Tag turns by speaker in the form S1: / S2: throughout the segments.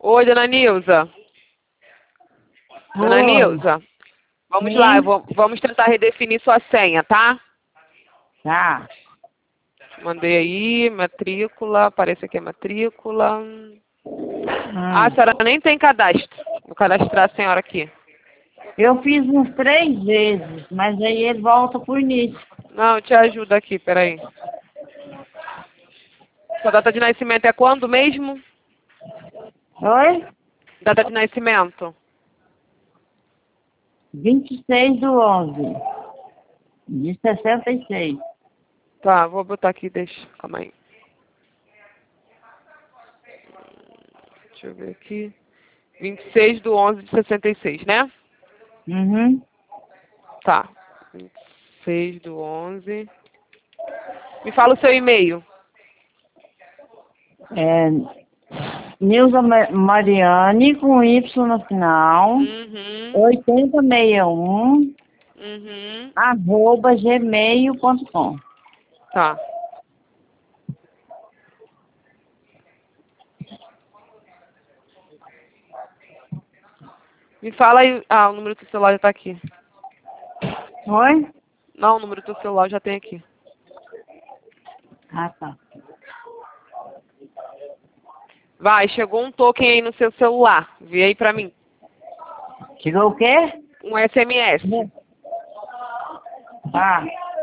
S1: Oi, dona Nilza. Dona
S2: Oi.
S1: Nilza, vamos lá, vamos tentar redefinir sua senha, tá?
S2: Tá.
S1: Mandei aí, matrícula, aparece aqui a matrícula. Ah, a senhora nem tem cadastro. Vou cadastrar a senhora aqui.
S2: Eu fiz uns 3 vezes, mas aí ele volta pro início.
S1: Não, eu te ajudo aqui, peraí. Sua data de nascimento é quando mesmo?
S2: Oi?
S1: Data de nascimento?
S2: 26/11 de 66.
S1: Tá, vou botar aqui, deixa. Calma aí. Deixa eu ver aqui. 26/11 de 66, né?
S2: Uhum.
S1: Tá. 26/11. Me fala o seu e-mail.
S2: É Nilza Mariane com Y no final.
S1: Uhum.
S2: 8061
S1: Uhum.
S2: @gmail.com.
S1: Tá. Me fala aí. Ah, o número do seu celular já tá aqui.
S2: Oi?
S1: Não, o número do seu celular já tem aqui.
S2: Ah, tá.
S1: Vai, chegou um token aí no seu celular. Vê aí pra mim.
S2: Chegou o quê?
S1: Um SMS.
S2: Tá.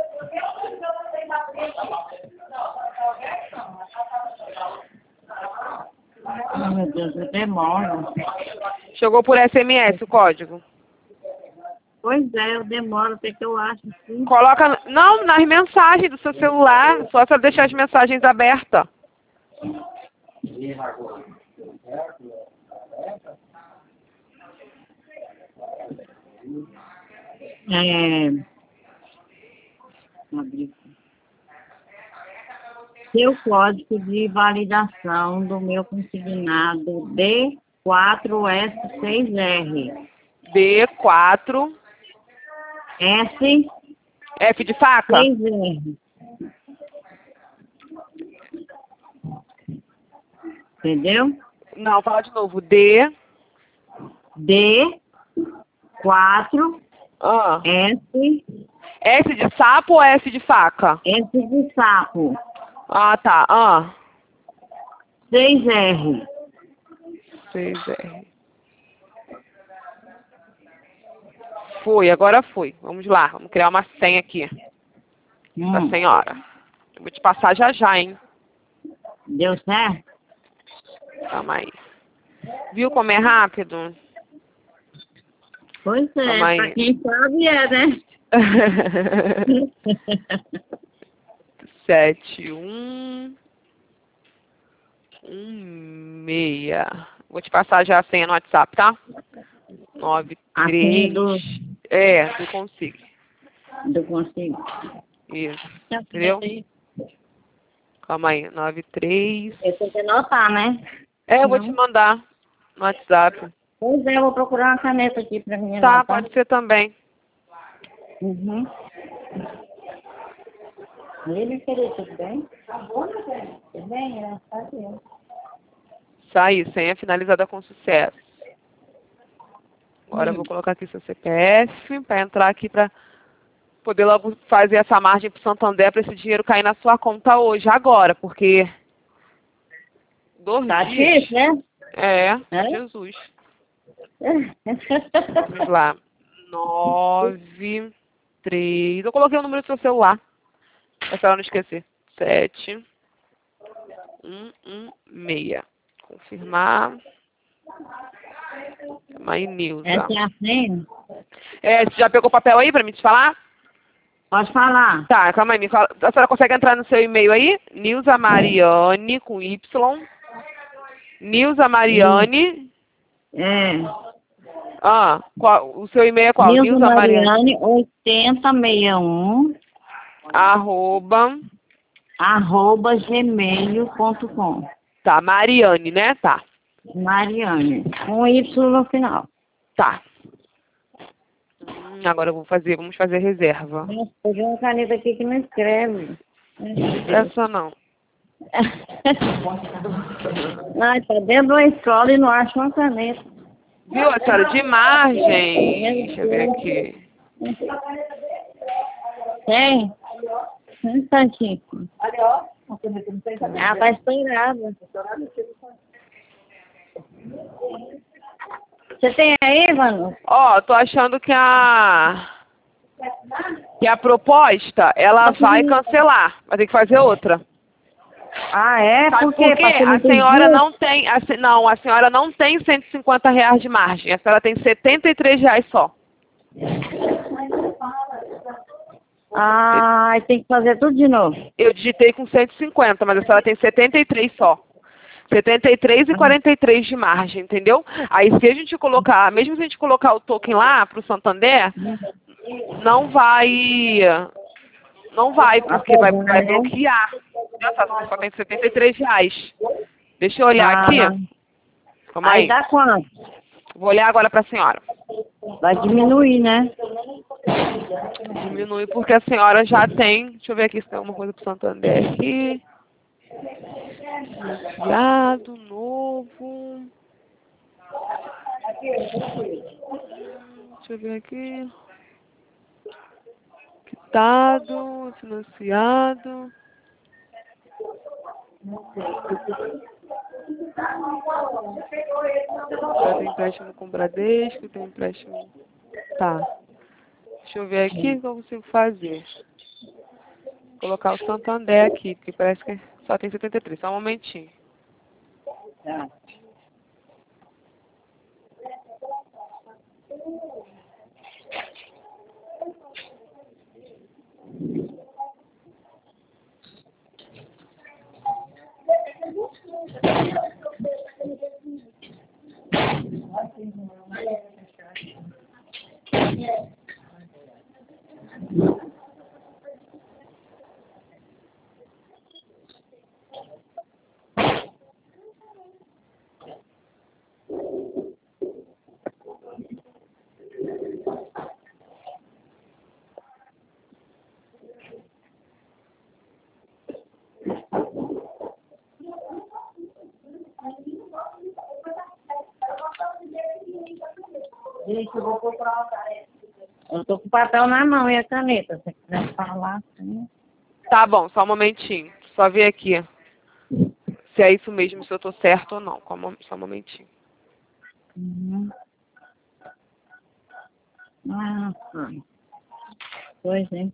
S2: Ai, meu Deus, eu demoro.
S1: Chegou por SMS o código.
S2: Pois é, eu demoro até que eu acho assim.
S1: Coloca. Não, nas mensagens do seu celular. Só você deixar as mensagens abertas.
S2: Abrir. Seu código de validação do meu consignado D4S6R.
S1: B4.
S2: S6R.
S1: F de faca?
S2: Entendeu?
S1: Não, fala de novo. D.
S2: D4
S1: Ah.
S2: S
S1: S de sapo ou F de faca?
S2: S de sapo.
S1: Ah, tá. Ah.
S2: 6R.
S1: 6R. Foi, agora foi. Vamos lá, vamos criar uma senha aqui. Da senhora. Eu vou te passar já já, hein?
S2: Deu certo?
S1: Calma aí. Viu como é rápido?
S2: Pois é,
S1: Calma aí.
S2: pra quem sabe é, né?
S1: 7116. Vou te passar já a senha no WhatsApp, tá? 93. É, eu consigo.
S2: Do consigo.
S1: Isso. Entendeu? Calma aí. 93.
S2: Eu tenho que anotar, né?
S1: É, eu vou te mandar no WhatsApp.
S2: Pois é, eu vou procurar uma caneta aqui pra mim
S1: Tá,
S2: anotar.
S1: pode ser também.
S2: Uhum. E ele queria, tudo bem? Tá bom, meu bem. Tudo bem, tá bem.
S1: Saiu, senha finalizada com sucesso. Agora eu vou colocar aqui seu CPF para entrar aqui para poder logo fazer essa margem para o Santander para esse dinheiro cair na sua conta hoje, agora, porque 2
S2: Tá
S1: dias.
S2: difícil, né?
S1: É, Jesus. Vamos lá. 93. Eu coloquei o número do seu celular. Pra senhora não esquecer. 7116. Confirmar. Aí, Nilza.
S2: Essa é a senha?
S1: É, você já pegou o papel aí pra me te falar?
S2: Pode falar.
S1: Tá, calma aí. Me fala. A senhora consegue entrar no seu e-mail aí? Nilza Mariane, com Y. Nilza Mariane. O seu e-mail é qual?
S2: Nilza
S1: Mariane.
S2: Mariane 8061 @gmail.com.
S1: Tá, Mariane, né? Tá.
S2: Mariane, com Y no final.
S1: Tá. Agora vamos fazer a reserva.
S2: Nossa, peguei uma caneta aqui que não escreve.
S1: Essa não.
S2: Ai, tá dentro de uma escola e não acha uma caneta.
S1: Viu, a senhora? De margem. Deixa eu ver aqui.
S2: Tem? Um instantinho. Ela tá estourada. Você tem aí, Manu?
S1: Ó, tô achando que a proposta, ela vai cancelar. Vai ter que fazer outra.
S2: Ah, é?
S1: Sabe
S2: Por
S1: por
S2: quê?
S1: quê?
S2: Pra você não
S1: A
S2: ter
S1: senhora
S2: dia?
S1: não tem, não, a senhora não tem R$ 150 de margem. A senhora tem R$ 73 só.
S2: Ah, tem que fazer tudo de novo.
S1: Eu digitei com 150, mas a senhora tem 73 só. 73 e 43 de margem, entendeu? Aí se a gente colocar, mesmo se a gente colocar o token lá pro Santander, não vai, porque vai
S2: Aprovar, né?
S1: bloquear. Nossa, só tem R$ 73. Deixa eu olhar aqui.
S2: Ah,
S1: Calma
S2: aí
S1: aí.
S2: dá quanto?
S1: Vou olhar agora para a senhora.
S2: Vai diminuir, né?
S1: Diminui porque a senhora já tem. Deixa eu ver aqui se tem alguma coisa pro Santander aqui. Financiado, novo. Deixa eu ver aqui. Quitado, financiado. Já tem empréstimo com Bradesco, tem empréstimo. Tá. Deixa eu ver aqui o que eu consigo fazer. Colocar o Santander aqui, porque parece que só tem 73. Só um momentinho.
S2: Tá. Gente, eu vou comprar uma caneta. Eu tô com o papel na mão e a caneta. Se você quiser falar, assim.
S1: Tá bom, só um momentinho. Só ver aqui se é isso mesmo, se eu tô certo ou não. Só um momentinho.
S2: Uhum. Ah, sim. Pois é.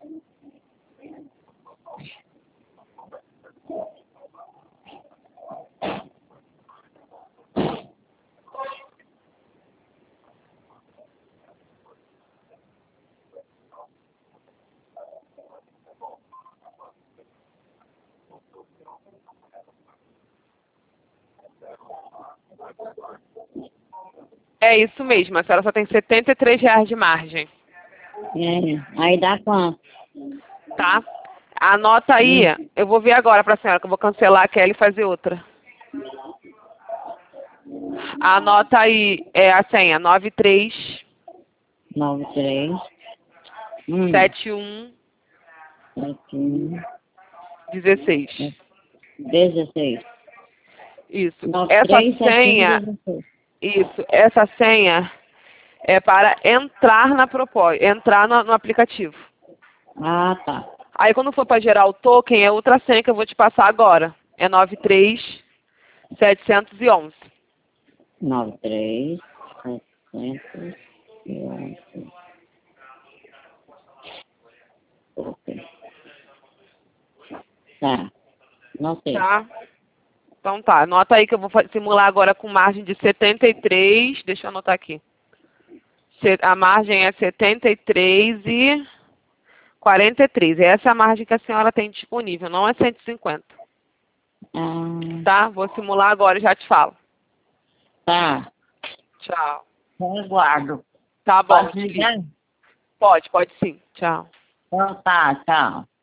S1: É isso mesmo, a senhora só tem R$ 73 de margem,
S2: É. Aí dá quanto?
S1: tá? Anota aí, eu vou ver agora pra senhora, que eu vou cancelar aquela e fazer outra. Anota aí a senha, 93
S2: 93.
S1: 71
S2: 71.
S1: 16.
S2: 16.
S1: Isso.
S2: 93, 71, 16.
S1: Essa senha é para entrar na proposta, entrar no aplicativo.
S2: Ah, tá.
S1: Aí quando for para gerar o token, é outra senha que eu vou te passar agora. É 93711.
S2: 93, 711. Ok. Tá. Não sei.
S1: Tá? Então tá, anota aí que eu vou simular agora com margem de 73. Deixa eu anotar aqui. A margem é 73,43. Essa é a margem que a senhora tem disponível, não é 150.
S2: Ah,
S1: Tá? Vou simular agora e já te falo.
S2: tá.
S1: Tchau.
S2: Eu guardo.
S1: Tá bom.
S2: Pode ligar?
S1: Pode sim. Tchau.
S2: Então tá, tchau.